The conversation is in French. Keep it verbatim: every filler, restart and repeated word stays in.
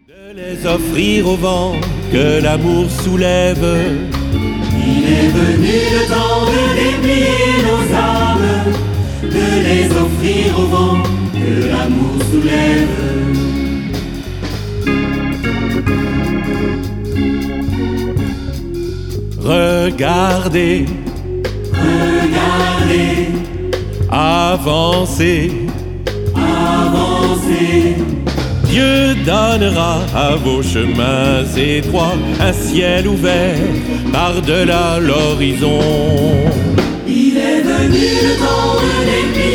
De les offrir au vent que l'amour soulève. Il est venu le temps de déplier nos âmes, de les offrir au vent que l'amour soulève. Regardez, regardez, avancez, avancez. Dieu donnera à vos chemins étroits un ciel ouvert par-delà l'horizon. Il est venu le temps de déplier